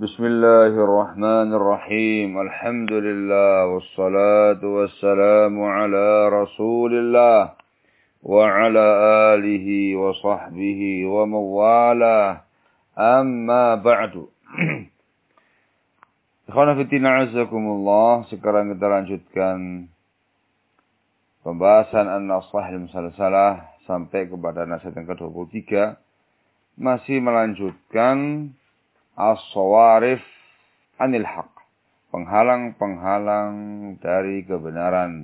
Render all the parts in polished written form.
Bismillahirrahmanirrahim. Alhamdulillah wassalatu wassalamu ala Rasulillah wa ala alihi wa sahbihi wa mawalah. Amma ba'du. Ikhwana fillah azakumullah, sekarang kita lanjutkan pembahasan An-Nasihah Musalsalah sampai kepada nasihat yang ke-23. Masih melanjutkan as-sawarif anil haq, penghalang-penghalang dari kebenaran.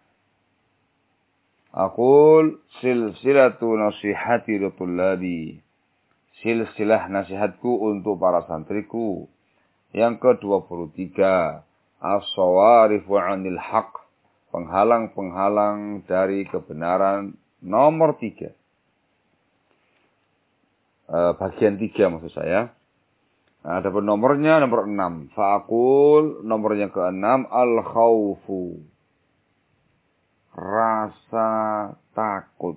Aqul silsilatu nasihati litullabi, silsilah nasihatku untuk para santriku. Yang ke-23, as-sawarif anil haq, penghalang-penghalang dari kebenaran. Nomor 3. Bagian 3 maksud saya. Nah, ada nomornya, nomor 6. Fa'akul, nomornya ke-6, al-khawfu, rasa takut.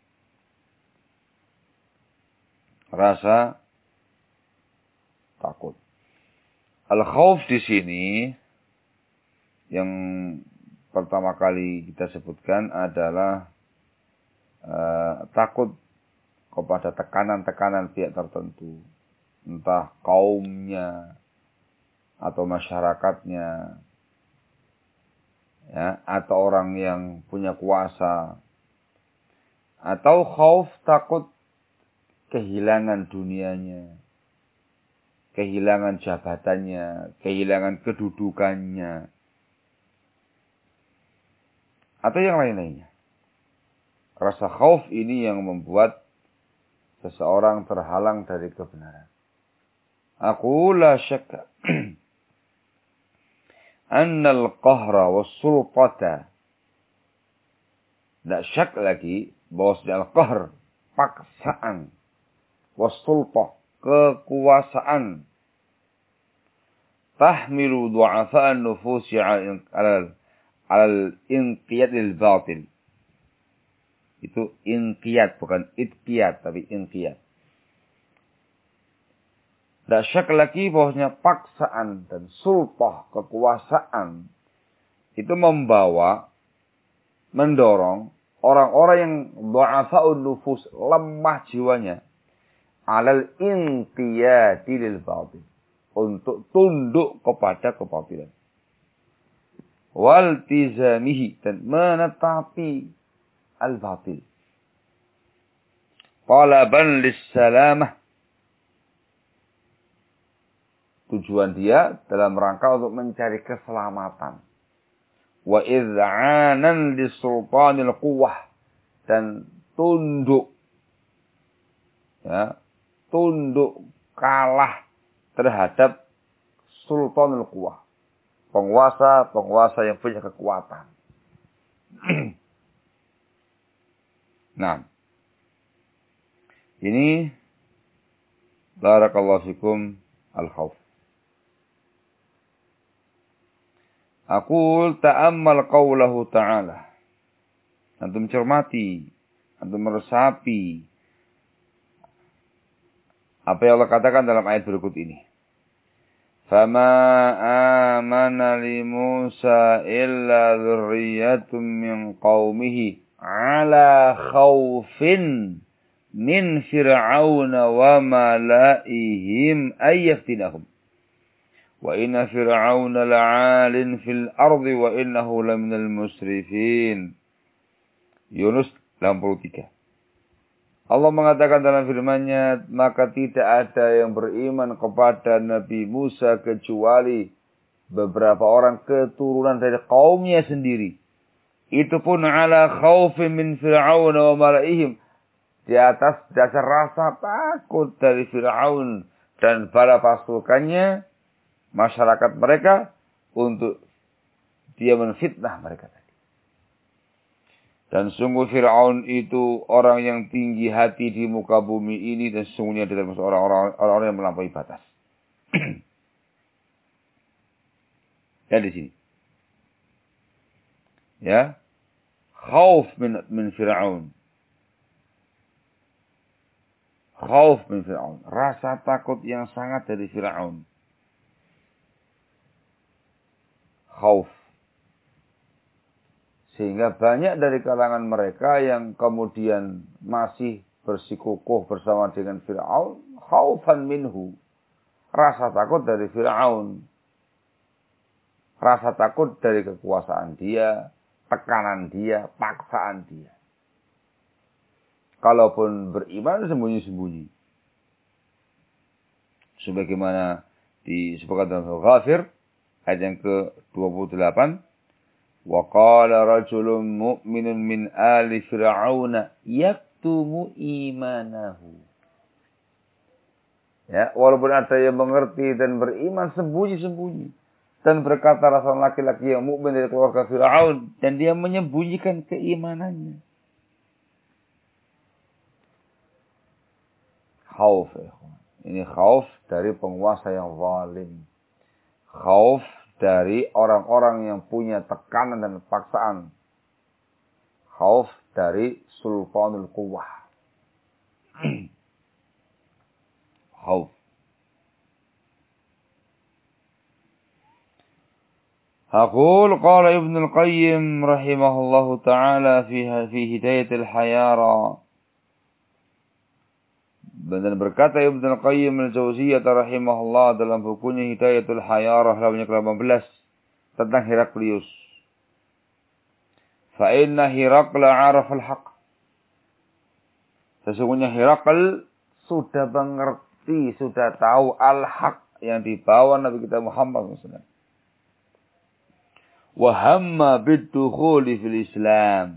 Rasa takut. Al-khawf di sini yang pertama kali kita sebutkan adalah takut kepada tekanan-tekanan pihak tertentu. Entah kaumnya atau masyarakatnya, ya, atau orang yang punya kuasa, atau khauf, takut kehilangan dunianya, kehilangan jabatannya, kehilangan kedudukannya, atau yang lain-lainnya. Rasa khauf ini yang membuat seseorang terhalang dari kebenaran. Aku la syakka annal qahra was-sultata, tidak syak lagi bahwa al-qahr, paksaan, was-sultah, kekuasaan, tahmilu du'afa'an nufusi al-inqiyad lil-batil. Itu inqiyad, bukan itqiyad, tapi inqiyad. Tidak syak lagi bahwasanya paksaan dan sultah, kekuasaan, itu mendorong orang-orang yang du'afa'un nufus, lemah jiwanya, alal inqiyadi lil batil, untuk tunduk kepada kebatilan. Waltizamihi, dan menetapi al-batil. Talaban lis-salamah, tujuan dia dalam rangka untuk mencari keselamatan. Wa id'anan lisultanil quwwah, dan tunduk, ya, tunduk kalah terhadap sultanul quwwah, penguasa yang punya kekuatan. Nah, ini barakallahu fikum al-khauf. Aqul ta'ammal qawlahu ta'ala. Antum cermati, antum meresapi apa yang Allah katakan dalam ayat berikut ini. Fama amana li Musa illa dzurriyyatun min qaumihi ala khawfin min fir'auna wa malaihim ayyaftinahum. Wa inna fir'auna la'alin fil ardi wa innahu laminal musrifin. Yunus 83. Allah mengatakan dalam firman-Nya, maka tidak ada yang beriman kepada Nabi Musa kecuali beberapa orang keturunan dari kaumnya sendiri. Itu pun ala khaufin min fir'auna wa malaihim, di atas dasar rasa takut dari Fir'aun dan bala pasukannya, masyarakat mereka, untuk dia menfitnah mereka tadi. Dan sungguh Fir'aun itu orang yang tinggi hati di muka bumi ini, dan sungguhnya dia termasuk orang-orang yang melampaui batas. Ya, di sini. Ya. Khauf min Fir'aun. Khauf min Fir'aun. Rasa takut yang sangat dari Fir'aun. khauf. Sehingga banyak dari kalangan mereka yang kemudian masih bersikukuh bersama dengan Fir'aun, khaufan minhu. Rasa takut dari Fir'aun. Rasa takut dari kekuasaan dia, tekanan dia, paksaan dia. Kalaupun beriman, sembunyi-sembunyi. Sebagaimana disebutkan dalam surah Ghafir, ayat yang ke-28. Wa qala rajulun mu'minun min ali fir'auna yaktumu imanahu. Ya, walaupun ada yang mengerti dan beriman, sembunyi-sembunyi. Dan berkata rasa laki-laki yang mukmin dari keluarga Fir'aun, dan dia menyembunyikan keimanannya. Khauf. Ini khauf dari penguasa yang zalim. Khauf dari orang-orang yang punya tekanan dan paksaan. Khauf dari sultanul quwwah. Khauf. Aqul qala Ibn al-Qayyim rahimahullahu ta'ala fi hidayatil hayara. Dan berkata Ibn al-Qayyim al-Jauziyah rahimahullah dalam bukunya Hidayatul Hayarah halaman ke-18 tentang Heraklius. Fa inna Herakla 'arafa al-haq. Sesungguhnya Herakl sudah mengerti, sudah tahu al-haq yang dibawa Nabi kita Muhammad SAW. Wa hamma bid-dukhuli fil Islam.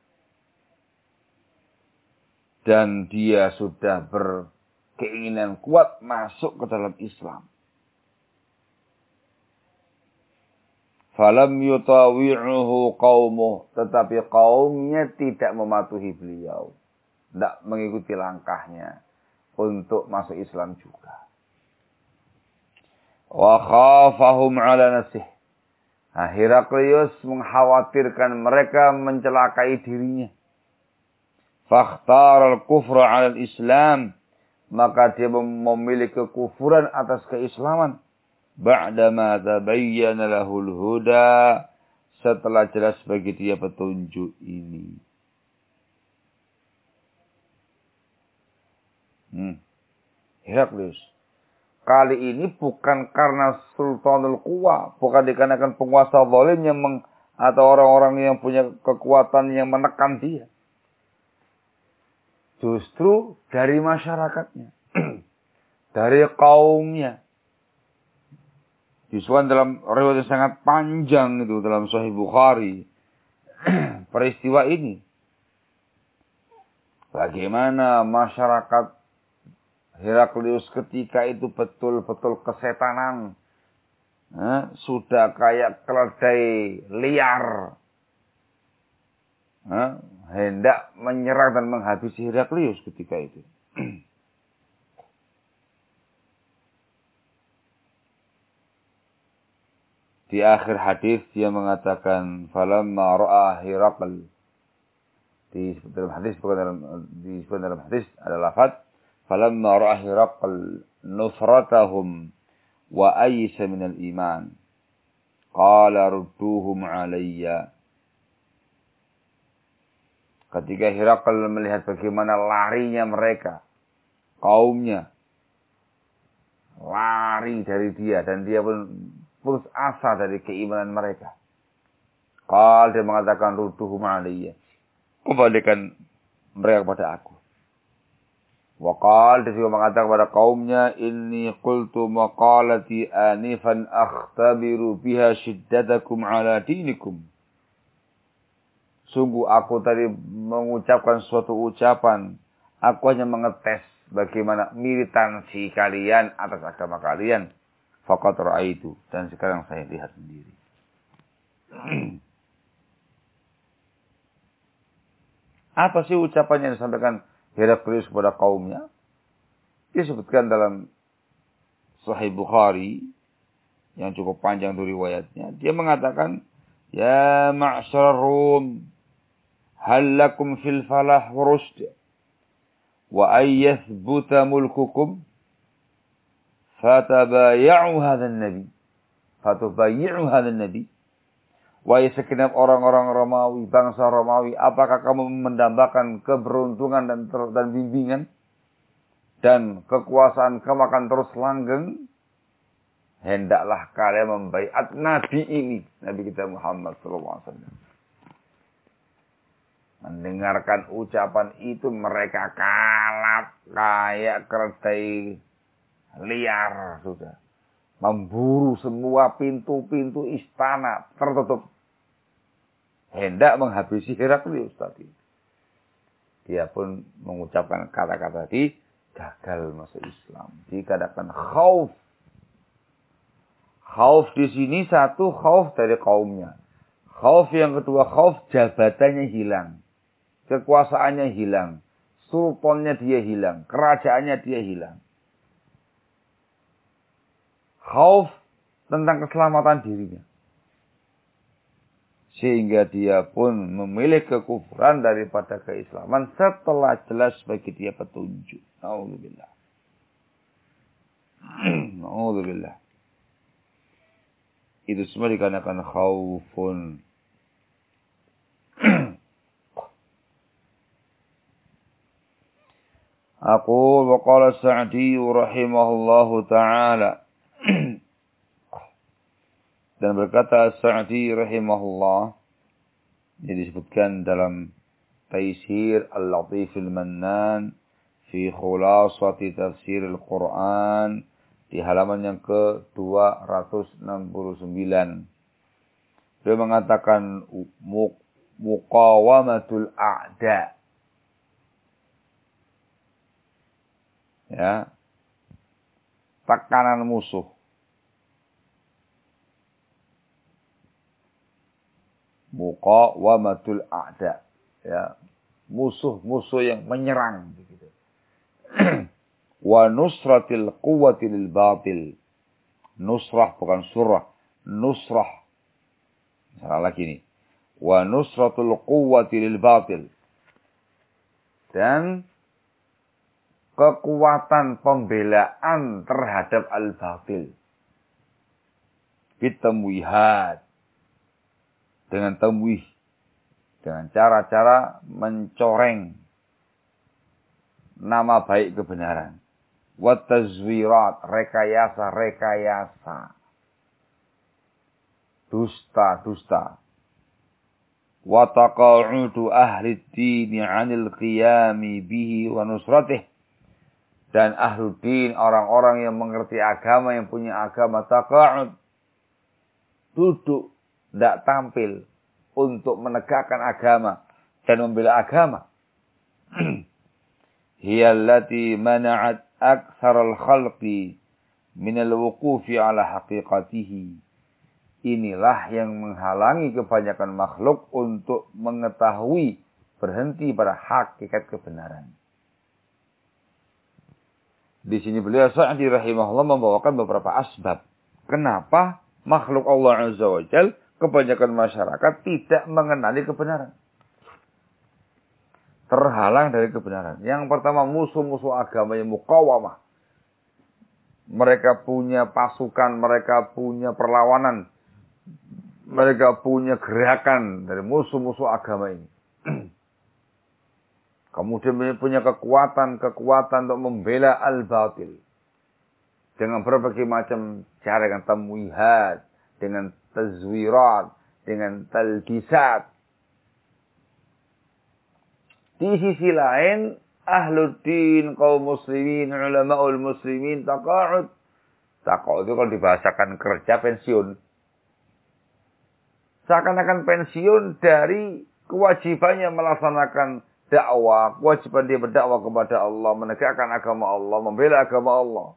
Dan dia sudah berkeinginan kuat masuk ke dalam Islam. Falam yutawi'uhu qaumuh. Tetapi kaumnya tidak mematuhi beliau. Tidak mengikuti langkahnya untuk masuk Islam juga. Wa khafahum ala nafsih. Heraklius mengkhawatirkan mereka mencelakai dirinya. Fakhtar al-kufra 'ala al-Islam, maka dia memilih kekufuran atas keislaman. Ba'dama tabayyana lahul huda, setelah jelas bagi dia petunjuk ini. Heraklius kali ini bukan karena sultanul quwa, bukan dikarenakan penguasa zalim yang atau orang-orang yang punya kekuatan yang menekan dia. Justru dari masyarakatnya, dari kaumnya. Disebutkan dalam riwayat yang sangat panjang itu dalam Sahih Bukhari peristiwa ini. Bagaimana masyarakat Heraklius ketika itu betul-betul kesetanan. Sudah kayak keledai liar. Hendak menyerang dan menghabisi Heraklius ketika itu. Di akhir hadis dia mengatakan falamma ra'a Herakl. Di dalam hadis ada lafaz falamma ra'a Herakl nufratahum wa aysa minal iman qala rudduhum alayya. Ketika Herakl melihat bagaimana larinya mereka, kaumnya lari dari dia dan dia pun putus asa dari keimanan mereka. Dia mengatakan rudduhum alayya, kembalikan mereka kepada aku. Dia juga mengatakan kepada kaumnya, inni qultu maqalati anifan akhtabiru biha shiddatakum ala dinikum. Sungguh aku tadi mengucapkan suatu ucapan. Aku hanya mengetes bagaimana militansi kalian atas agama kalian. Faqad ra'aitu. Dan sekarang saya lihat sendiri. Apa sih ucapan yang disampaikan Heraklius kepada kaumnya? Disebutkan dalam Sahih Bukhari yang cukup panjang itu riwayatnya. Dia mengatakan, ya ma'syar Rum, hal lakum fil falah wa rusd wa ayyathbuta mulkukum fatabay'u hadha an-nabi. Wahai segenap orang-orang Romawi, bangsa Romawi, apakah kamu mendambakan keberuntungan dan bimbingan? Dan kekuasaan kamu akan terus langgeng? Hendaklah kalian membaiat Nabi ini, Nabi kita Muhammad SAW. Mendengarkan ucapan itu mereka kalap kayak keledai liar sudah. Memburu semua pintu-pintu istana tertutup. Hendak menghabisi Heraklius tadi. Dia pun mengucapkan kata-kata tadi, gagal masuk Islam. Dikatakan khauf. Khauf di sini satu khauf dari kaumnya. Khauf yang kedua khauf jabatannya hilang. Kekuasaannya hilang. Sultannya dia hilang. Kerajaannya dia hilang. Khauf tentang keselamatan dirinya. Sehingga dia pun memilih kekufuran daripada keislaman setelah jelas bagi dia petunjuk. Na'udzubillah. Na'udzubillah. Itu semua dikarenakan khaufun. Aqul wa qala Sa'di rahimahullahu ta'ala. Dan berkata Sa'di rahimahullah, ini disebutkan dalam Taisir Al-Latif Al-Mannan fi khulasati tafsir Al-Quran di halaman yang ke-269. Dia mengatakan muqawamatul a'da. Ya. Tekanan musuh. Muqawamatul a'da. Ya. Musuh-musuh yang menyerang begitu. Wa nusratil quwwati lil batil. Nusrah bukan surah, nusrah. Salah lagi nih. Wa nusratul quwwati lil batil. Dan kekuatan pembelaan terhadap al-batil. Bitamwihat. Dengan tamwih. Dengan cara-cara mencoreng nama baik kebenaran. Watazwirat, rekayasa. Dusta. Wataqa'udu ahli dini 'anil qiyami bihi wa nusratih. Dan ahlu din, orang-orang yang mengerti agama, yang punya agama, taqa'ud. Duduk, tidak tampil untuk menegakkan agama dan membela agama. Hiya allati mana'at aktsar al-khalqi min al-wuqufi ala haqiqatihi. Inilah yang menghalangi kebanyakan makhluk untuk mengetahui, berhenti pada hakikat kebenaran. Di sini beliau Sa'di rahimahullah membawakan beberapa asbab. Kenapa makhluk Allah Azza wa Jalla, kebanyakan masyarakat tidak mengenali kebenaran. Terhalang dari kebenaran. Yang pertama, musuh-musuh agama yang muqawamah. Mereka punya pasukan, mereka punya perlawanan, mereka punya gerakan dari musuh-musuh agama ini. Kemudian punya kekuatan untuk membela al-batil. Dengan berbagai macam cara, dengan tamwihat, dengan tazwirat, dengan talbisat. Di sisi lain, ahluddin, kaum muslimin, ulama'ul muslimin, taqa'ud. Taqa'ud itu kalau dibahasakan kerja pensiun. Seakan-akan pensiun dari kewajibannya melaksanakan dakwah. Kewajiban dia berdakwah kepada Allah, menegakkan agama Allah, membela agama Allah.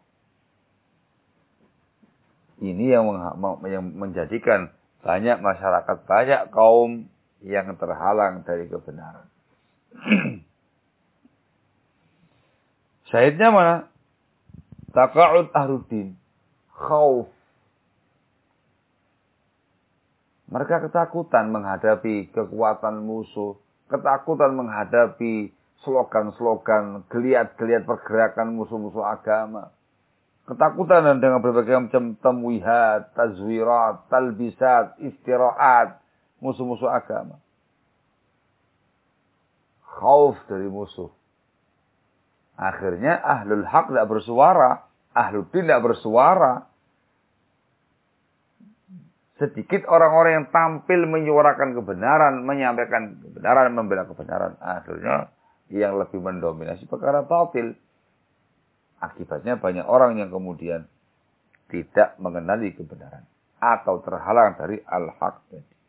Ini yang menjadikan banyak masyarakat, banyak kaum yang terhalang dari kebenaran. Syahidnya mana? Taqa'ud ahluddin. Khauf. Mereka ketakutan menghadapi kekuatan musuh. Ketakutan menghadapi slogan-slogan, geliat-geliat pergerakan musuh-musuh agama. Ketakutan dengan berbagai macam tamwihat, tazwirat, talbisat, istirahat, musuh-musuh agama. Khauf dari musuh. Akhirnya ahlul haq tidak bersuara, ahlul din tidak bersuara. Sedikit orang-orang yang tampil menyuarakan kebenaran, menyampaikan kebenaran, membela kebenaran. Akhirnya yang lebih mendominasi perkara batil. Akibatnya banyak orang yang kemudian tidak mengenali kebenaran atau terhalang dari al-haq.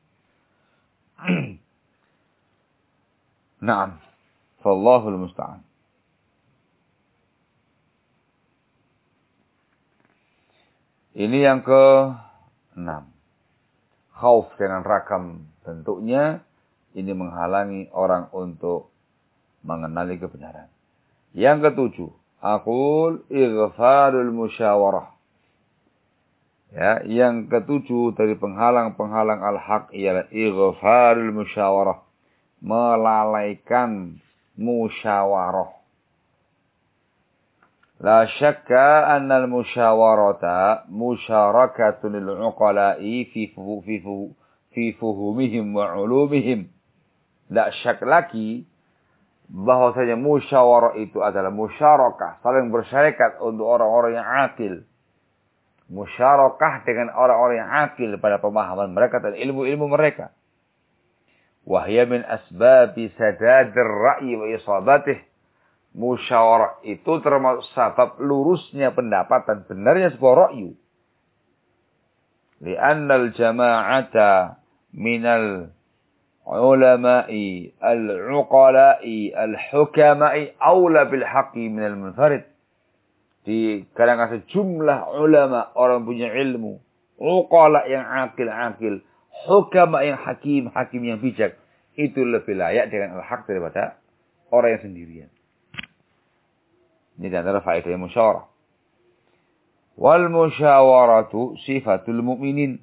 Naam. Wallahul musta'an. Ini yang ke-6. Khauf dengan ragam bentuknya ini menghalangi orang untuk mengenali kebenaran. Yang ke-7, aqul ighfalul musyawarah. Ya, yang ke-7 dari penghalang-penghalang al-haq ialah ighfalul musyawarah, melalaikan musyawarah. La syakka anna al-musyawarata musyarakatun lil-uqala'i fi fuhumihim wa ulumihim. Tidak syak lagi bahwasanya musyawarah itu adalah musyarakah, saling bersyarat untuk orang-orang yang akil. Musyarakah dengan orang-orang yang akil pada pemahaman mereka dan ilmu-ilmu mereka. Wahya min asbabi sadadir ra'yi wa isabatih. Musyawarah itu termasuk sebab lurusnya pendapat dan benarnya sebuah ra'yu. Li'annal jama'ata minal ulama'i al-uqala'i al-hukama'i awla bil haqqi minal munfarid. Di kalangan sejumlah ulama, orang punya ilmu, uqala yang akil-akil, hukama yang hakim yang bijak, itu lebih layak dengan al-haq daripada orang yang sendirian. Ini adalah faedah musyawarah. Wal musyawaratu sifatul mu'minin.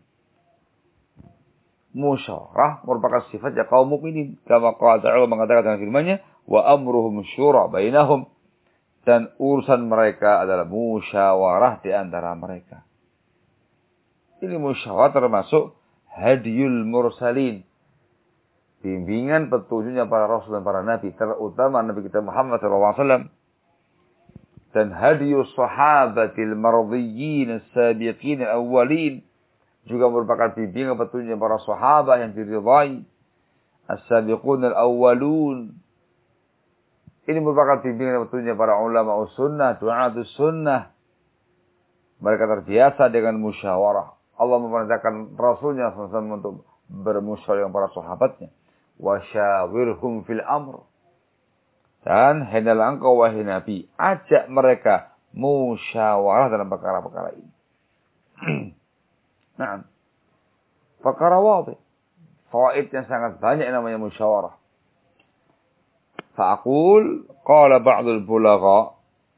Musyawarah merupakan sifatnya kaum mukminin. Kama qala ta'ala mengatakan dalam firman-Nya, wa amruhum syura bainahum. Dan urusan mereka adalah musyawarah di antara mereka. Ini musyawarah termasuk hadiyul mursalin. Bimbingan petunjuknya para rasul dan para nabi, terutama Nabi kita Muhammad SAW. Dan hadiyus sahabatil mardiyyin as-sabiqin al-awwalin juga merupakan bimbingan petunjuk para sahabat yang diridhai, as-sabiqun al-awwalun. Ini merupakan bimbingan petunjuk para ulama sunnah, du'atus sunnah. Mereka terbiasa dengan musyawarah. Allah memerintahkan Rasulnya SAW untuk bermusyawarah dengan para sahabatnya. Wasyawirhum fil amr. Dan hendaklah engkau wahai Nabi, ajak mereka musyawarah dalam perkara-perkara ini. Nah, perkara wadih. Fawaid yang sangat banyak namanya musyawarah. Fa'aqul qala ba'dul bulagha.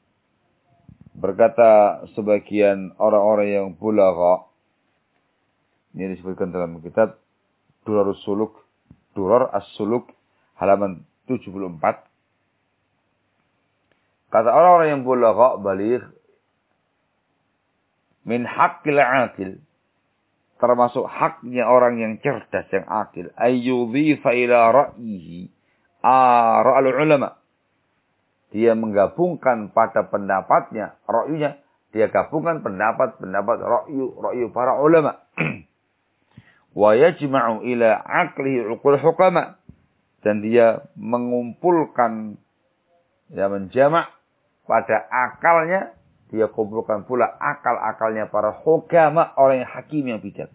Berkata sebagian orang-orang yang bulagha. Ini disebutkan dalam kitab Durar As-Suluk halaman 74. Kata orang-orang yang bulagha baligh min haqqil aqil, termasuk haknya orang yang cerdas yang akil, ayyudhifa ila ra'yihi ara'al ulama. Dia menggabungkan pada pendapatnya, ra'yunya, dia gabungkan pendapat ra'yu para ulama. Wa yajma'u ila aqlihi uqul hukama, dan dia mengumpulkan, dia menjamak pada akalnya, dia kumpulkan pula akal-akalnya para hukama, orang yang hakim yang bijak.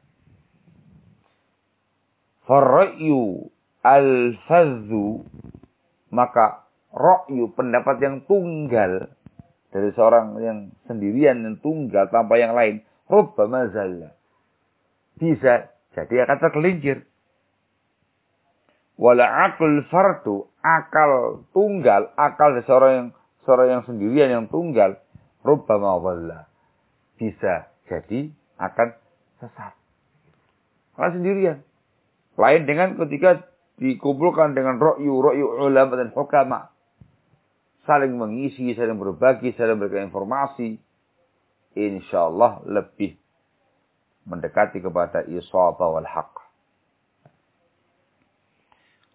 Farra'yu al-fadhu, maka ra'yu, pendapat yang tunggal dari seorang yang sendirian, yang tunggal tanpa yang lain, rubbama zalla, bisa jadi akan tergelincir. Wala aql fardu, akal tunggal, akal dari seorang yang sendirian yang tunggal, rubbama dhalla, bisa jadi akan sesat. Karena sendirian. Lain dengan ketika dikumpulkan dengan ra'yu ulama dan hukama. Saling mengisi, saling berbagi, saling memberikan informasi. InsyaAllah lebih mendekati kepada isabah wal haqq.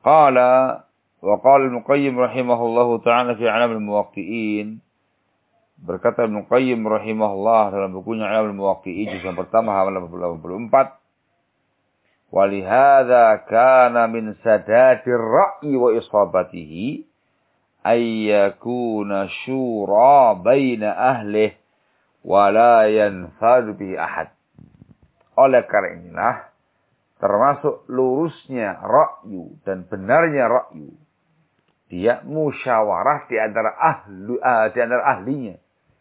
Qala wa qala Ibnu Qayyim rahimahullahu ta'ala fi A'lamul Muwaqqi'in. Berkata Ibnu Qayyim rahimahullah dalam bukunya A'lamul Muwaqqi'in juz yang pertama halaman 84. Walihada kana min sadatir ra'yi wa isabatihi ayyakuna syura baina ahlih wa la yanfadu bihi ahad. Oleh karena inilah termasuk lurusnya ra'yu dan benarnya ra'yu, dia musyawarah di antara ahlinya.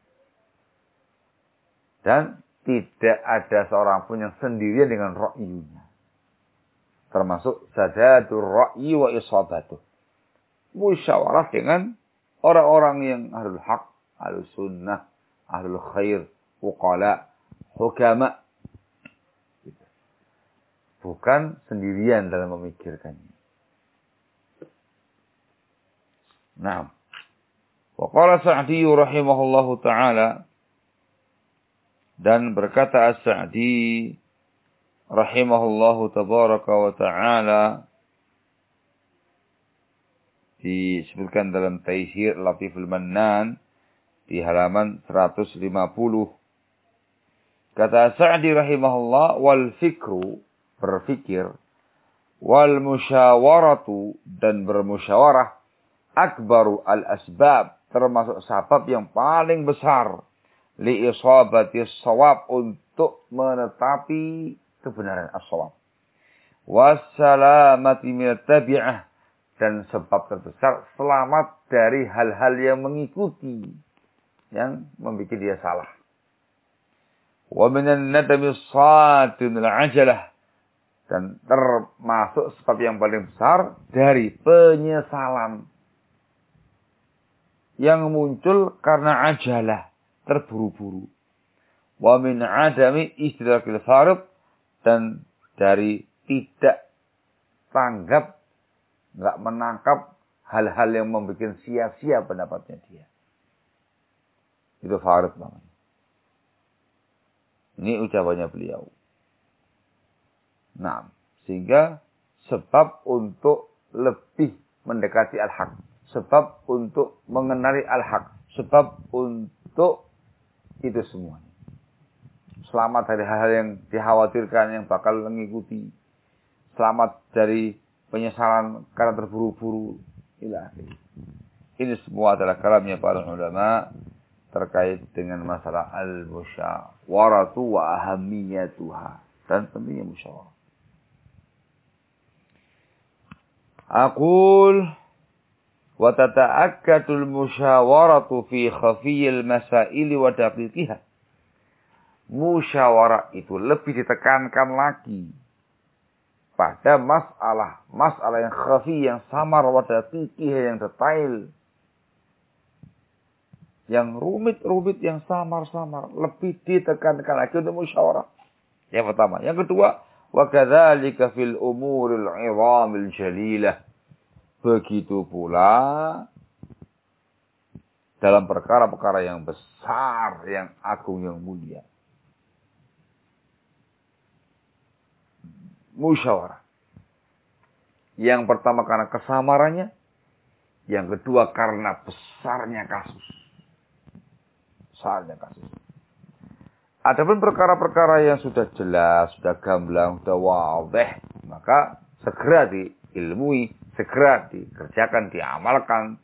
Dan tidak ada seorang pun yang sendirian dengan ra'yunya. Termasuk sadatur ra'yi wa isabatuh. Musyawarah dengan orang-orang yang ahlul haq, ahlul sunnah, ahlul khair, uqala, hukama. Bukan sendirian dalam memikirkannya. Nah. Wa qala Sa'di rahimahullahu ta'ala, dan berkata As-Sa'di rahimahullahu tabaraka wa ta'ala, disebutkan dalam Taisir Latiful Mannan di halaman 150. Kata Sa'di rahimahullah, wal fikru, berfikir, wal musyawaratu, dan bermusyawarah, akbaru al asbab, termasuk sebab yang paling besar, li isabati shawab, untuk menetapi kebenaran as-shawab, wassalamati minat tabi'ah, dan sebab terbesar selamat dari hal-hal yang mengikuti, yang membuat dia salah. Wa minan nadami satin al-ajalah, dan termasuk sebab yang paling besar dari penyesalan yang muncul karena ajalah, terburu-buru. Wa min adami istidrakil farid, dan dari tidak tanggap, nggak menangkap hal-hal yang membuat sia-sia pendapatnya dia. Itu farid namanya. Ini ucapannya beliau. Nah, sehingga sebab untuk lebih mendekati al-haq, sebab untuk mengenali al-haq, sebab untuk itu semuanya. Selamat dari hal-hal yang dikhawatirkan yang bakal mengikuti. Selamat dari penyesalan karena terburu-buru. Ini semua adalah kalamnya para ulama terkait dengan masalah al-musyawaratu wa ahamiyatuha, dan pentingnya musyawarah. Aqul wa tata'akkadul musyawaratu fi khafiyil masail wa daqiqiha. Musyawarah itu lebih ditekankan lagi pada masalah yang khafi, yang samar, wa daqiqiha, yang detail, yang rumit-rumit, yang samar-samar, lebih ditekankan lagi untuk musyawarah. Yang pertama. Yang kedua, wa kadzalika fil umuril 'idhamil jalilah. Begitu pula dalam perkara-perkara yang besar, yang agung, yang mulia. Musyawarah. Yang pertama karena kesamarannya, yang kedua karena besarnya kasus. Besarnya kasus. Adapun perkara-perkara yang sudah jelas, sudah gamblang, sudah wadih, maka segera diilmui, segera dikerjakan, diamalkan.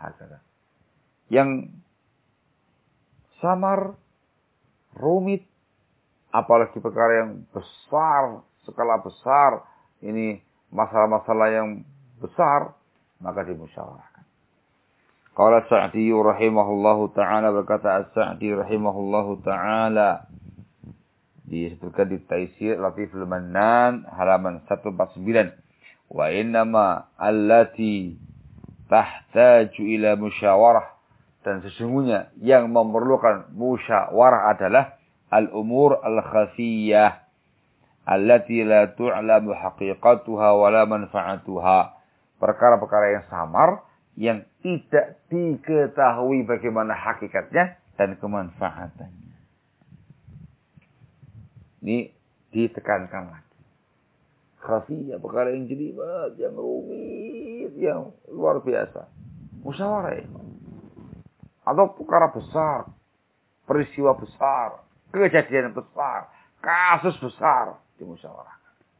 Yang samar, rumit, apalagi perkara yang besar, skala besar, ini masalah-masalah yang besar, maka dimusyawarahkan. Qala Sa'di rahimahullahu ta'ala, berkata As-Sa'di rahimahullahu ta'ala, disebutkan di Taisir Latiful Mannan halaman 149. Wa innama allati tahtaju ila musyawarah, dan sesungguhnya yang memerlukan musyawarah adalah al-umur al-khafiyah allati la tu'lamu haqiqatuha wa la manfa'atuha. Perkara-perkara yang samar, yang tidak diketahui bagaimana hakikatnya dan kemanfaatannya. Ini ditekankan lagi. Khafiyah, perkara yang jelimet, yang rumit. yang luar biasa. Musyawarah ya. Atau perkara besar, peristiwa besar, kejadian besar, kasus besar dimusyawarahkan.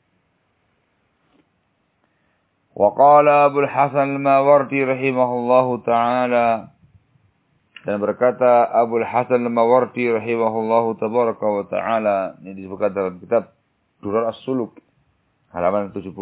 Wa qala Abu Hasan al-Mawardi rahimahullahu taala, dan berkata Abu Hasan al-Mawardi rahimahullahu tabaraka wa taala, ini disebutkan dalam kitab Durar As-Suluk halaman 75.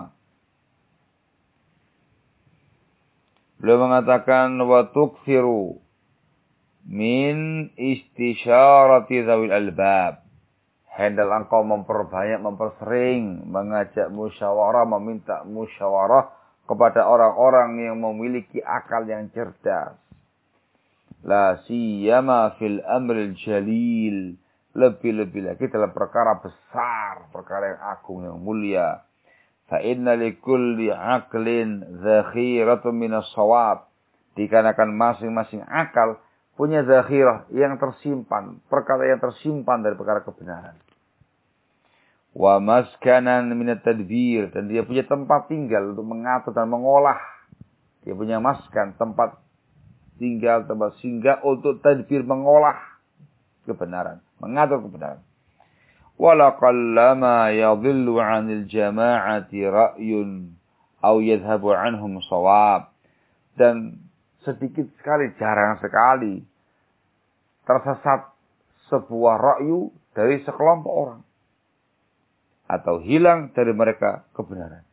Beliau mengatakan wa tukthiru min istisyarati dzawil albab. Hendaklah engkau memperbanyak, mempersering mengajak musyawarah, meminta musyawarah kepada orang-orang yang memiliki akal yang cerdas. La siyama fil amril jalil. Lebih-lebih lagi dalam perkara besar, perkara yang agung, yang mulia. Fa inna likulli aqlin dzakhiratun minas shawab. Dikarenakan masing-masing akal punya zakhirah yang tersimpan, perkara yang tersimpan dari perkara kebenaran. Wa maskanan minat tadbir, dan dia punya tempat tinggal untuk mengatur dan mengolah. Dia punya maskan, tempat tinggal, tempat singgah untuk tadbir, mengolah kebenaran, mengatur kebenaran. Walaqallama yadhillu 'anil jama'ati ra'yun aw yadhhabu 'anhum shawab. Dan sedikit sekali, jarang sekali tersesat sebuah ra'yu dari sekelompok orang. Atau hilang dari mereka kebenaran.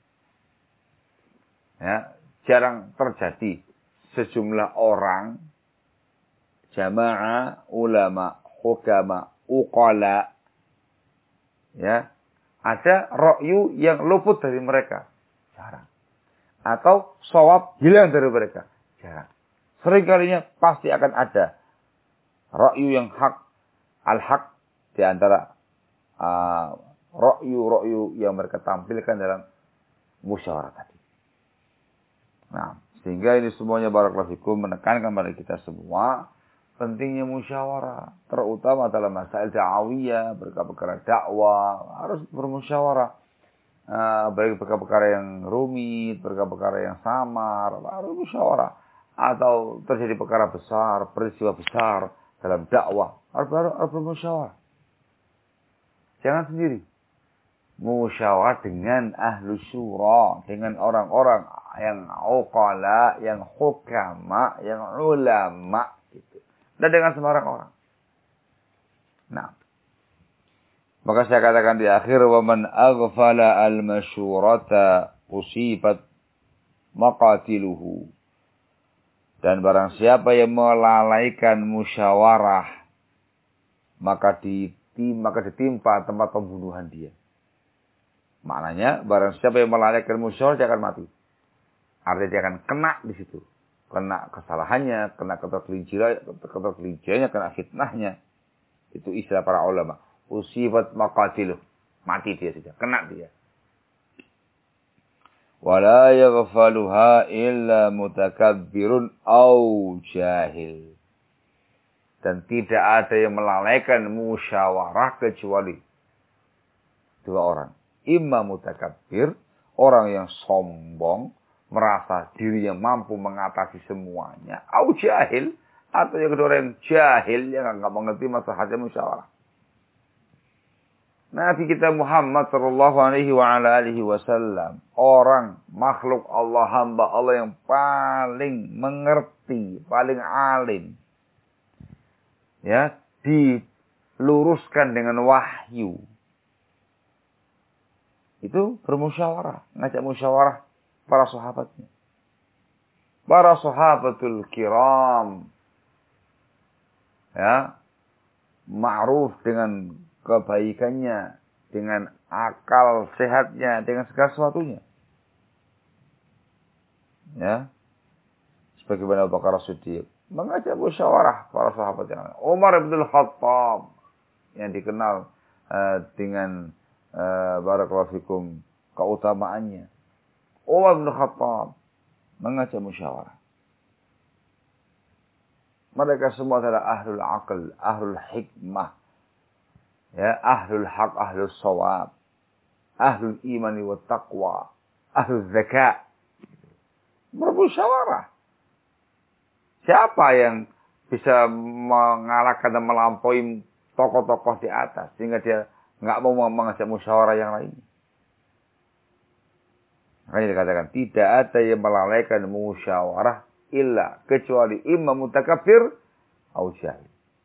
Ya, jarang terjadi sejumlah orang, jamaah, ulama, hukama, uqala, ya, ada ra'yu yang luput dari mereka. Jarang. Atau shawab hilang dari mereka. Jarang. Seringkalinya pasti akan ada ra'yu yang hak, al-haq, di antara ra'yu yang mereka tampilkan dalam musyawarah tadi. Nah, sehingga ini semuanya barakallahu fikum menekankan pada kita semua pentingnya musyawarah, terutama dalam masalah da'awiyah, perkara-perkara dakwah harus bermusyawarah. Baik perkara-perkara yang rumit, perkara-perkara yang samar, harus musyawarah. Atau terjadi perkara besar, peristiwa besar dalam dakwah, harus bermusyawarah. Jangan sendiri. Musyawarah dengan ahlu syura, dengan orang-orang yang uqala, yang hukama, yang ulama, gitu. Dan dengan sembarang orang. Nah, maka saya katakan di akhir, wa man aghfala al-masyurata usibat maqatiluhu. Dan barang siapa yang melalaikan musyawarah, maka ditimpa tempat pembunuhan dia. Maknanya, barang siapa yang melalaikan musyawarah, dia akan mati. Artinya dia akan kena di situ. Kena kesalahannya, kena ketergelincirannya, kena fitnahnya. Itu istilah para ulama. Usibat maqatiluh. Mati dia sudah, kena dia. Wala yaghfaluha illa mutakabbirun au jahil. Dan tidak ada yang melalaikan musyawarah kecuali dua orang. Imma mutakabbir, orang yang sombong, merasa dirinya mampu mengatasi semuanya. Au jahil, atau yang kedua orang yang jahil, yang enggak mengerti masalahnya musyawarah. Nabi kita Muhammad sallallahu alaihi wasallam, orang makhluk Allah, hamba Allah yang paling mengerti, paling alim. Ya, diluruskan dengan wahyu. Itu bermusyawarah, ngajak musyawarah para sahabatnya. Para sahabatul kiram. Ya, ma'ruf dengan kebaikannya, dengan akal sehatnya, dengan segala sesuatunya. Ya. Sebagaimana Abu Bakar As-Siddiq mengajak musyawarah para sahabat yang lain. Umar bin Khattab yang dikenal dengan barakallahu fikum keutamaannya. Umar bin Khattab mengajak musyawarah. Mereka semua adalah ahlul aql, ahlul hikmah. Ya, ahlul haq, ahlul shawab, ahlul imani wa taqwa, ahlul zaka. Bermusyawarah. Siapa yang bisa mengalahkan dan melampaui tokoh-tokoh di atas sehingga dia nggak mau mengajak musyawarah yang lainnya? Makanya dikatakan tidak ada yang melalaikan musyawarah illa kecuali imam mutakabbir atau jahil.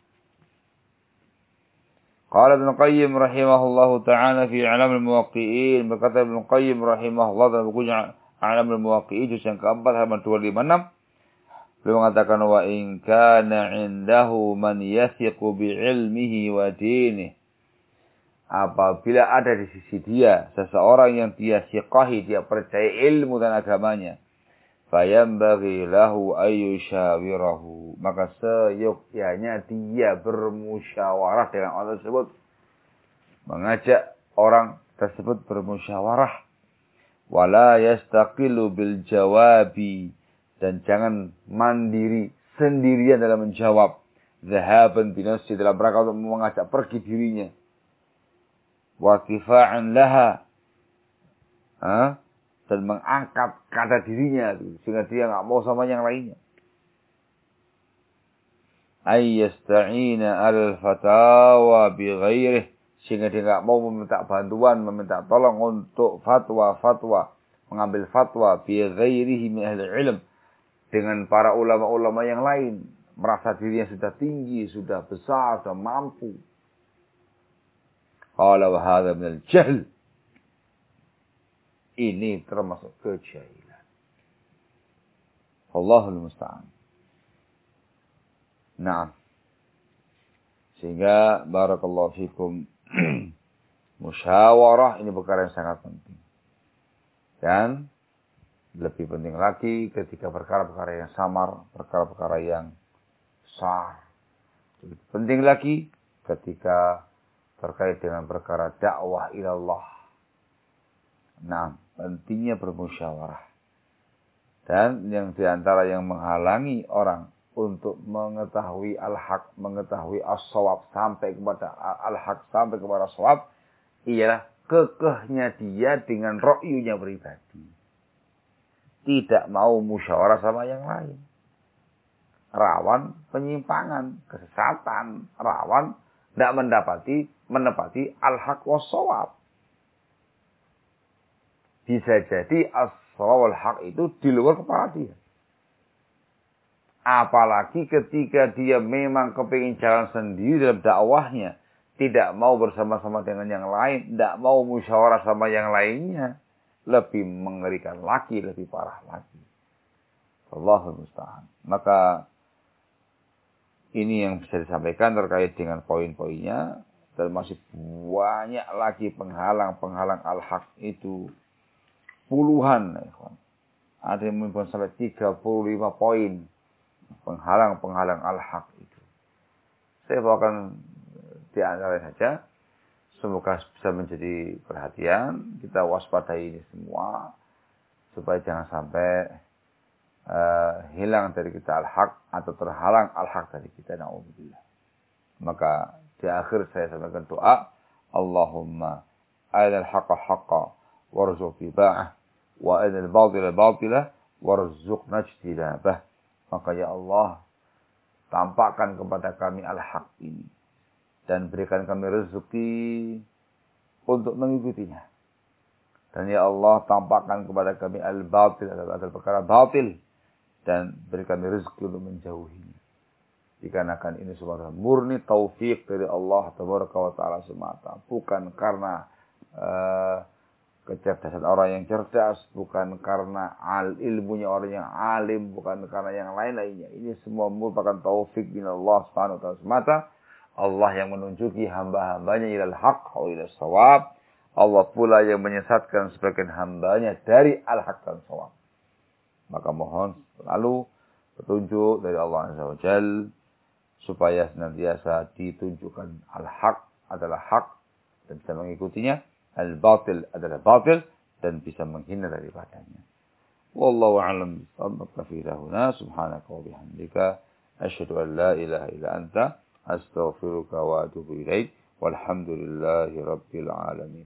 Qala Ibnu Qayyim rahimahullahu ta'ala fi I'lam al-Muwaqqi'in, berkata Ibnu Qayyim rahimahullah dalam bukunya I'lam al-Muwaqqi'in juz yang keempat halaman 256, beliau mengatakan wa in kana 'indahu man yathiqu bi'ilmihi wa dinihi, apabila ada di sisi dia seseorang yang dia siqahi, dia percaya ilmu dan agamanya, fayambaghi lahu ayyushawirahu, maka seyogyanya dia bermusyawarah dengan orang tersebut, mengajak orang tersebut bermusyawarah. Wala yastaqilu bil jawabi, dan jangan mandiri sendirian dalam menjawab, dhahaban binafsi, dalam rangka untuk mengajak pergi dirinya, wa kifa'an laha, dan mengangkat kata dirinya sehingga dia nggak mau sama yang lainnya. Ayyasta'ina al-fatawa bi ghairihi, sehingga dia nggak mau meminta bantuan, meminta tolong untuk fatwa-fatwa, mengambil fatwa bi ghairihi min ahli ilm, dengan para ulama-ulama yang lain, merasa dirinya sudah tinggi, sudah besar, sudah mampu. Qala wa hadha min al-jahl, ini termasuk kejahilan. Allahul musta'an. Naam. Sehingga barakallahu fikum, musyawarah ini perkara yang sangat penting. Dan lebih penting lagi ketika perkara-perkara yang samar, perkara-perkara yang besar. Lebih penting lagi ketika terkait dengan perkara dakwah ilallah. Nah, pentingnya bermusyawarah. Dan yang diantara yang menghalangi orang untuk mengetahui al-haq, mengetahui as-shawab, sampai kepada al-haq, sampai kepada shawab, ialah kekehnya dia dengan ro'yunya pribadi. Tidak mau musyawarah sama yang lain. Rawan penyimpangan, kesesatan, rawan tidak menepati al-haq was-shawab. Bisa jadi as-shawab wal-haq itu di luar kepala dia. Apalagi ketika dia memang kepingin jalan sendiri dalam dakwahnya, tidak mau bersama-sama dengan yang lain, tidak mau musyawarah sama yang lainnya, lebih mengerikan lagi, lebih parah lagi. Allahul musta'an. Maka ini yang bisa disampaikan terkait dengan poin-poinnya, dan masih banyak lagi penghalang-penghalang al-haq itu puluhan. Ada yang mungkin sampai 35 poin. Penghalang-penghalang al-haq itu. Saya bawakan di antara saja. Semoga bisa menjadi perhatian. Kita waspadai ini semua. Supaya jangan sampai hilang dari kita al-haq. Atau terhalang al-haq dari kita. Na'udzubillah. Maka di akhir saya sampaikan doa. Allahumma arinal haqqa haqqa warzuq tiba'ah. Wa arinal batila batila warzuqna ijtinabah. Maka ya Allah, tampakkan kepada kami al-haq ini. Dan berikan kami rezeki untuk mengikutinya. Dan ya Allah, tampakkan kepada kami al-batil, adalah perkara batil. Dan berikan kami rezeki untuk menjauhinya. Dikarenakan ini semua murni taufik dari Allah Tabaraka wa Ta'ala semata. Bukan karena kecerdasan orang yang cerdas, bukan karena ilmunya orang yang alim, bukan karena yang lain-lainnya. Ini semua merupakan taufik bin Allah Subhanahu wa Ta'ala semata. Allah yang menunjuki hamba-hambanya ilal haq wa ilal shawab. Allah pula yang menyesatkan sebagian hambanya dari al-haq dan shawab. Maka mohon selalu petunjuk dari Allah Azza wa Jalla supaya senantiasa ditunjukkan al-haq adalah hak dan bisa mengikutinya, al-batil adalah batil dan bisa menghina daripadanya. Wallahu a'lam bishawab. Subhanaka wa bihamdika asyhadu an la ilaha illa anta astaghfiruka wa atubu ilaik. Walhamdulillahi rabbil alamin.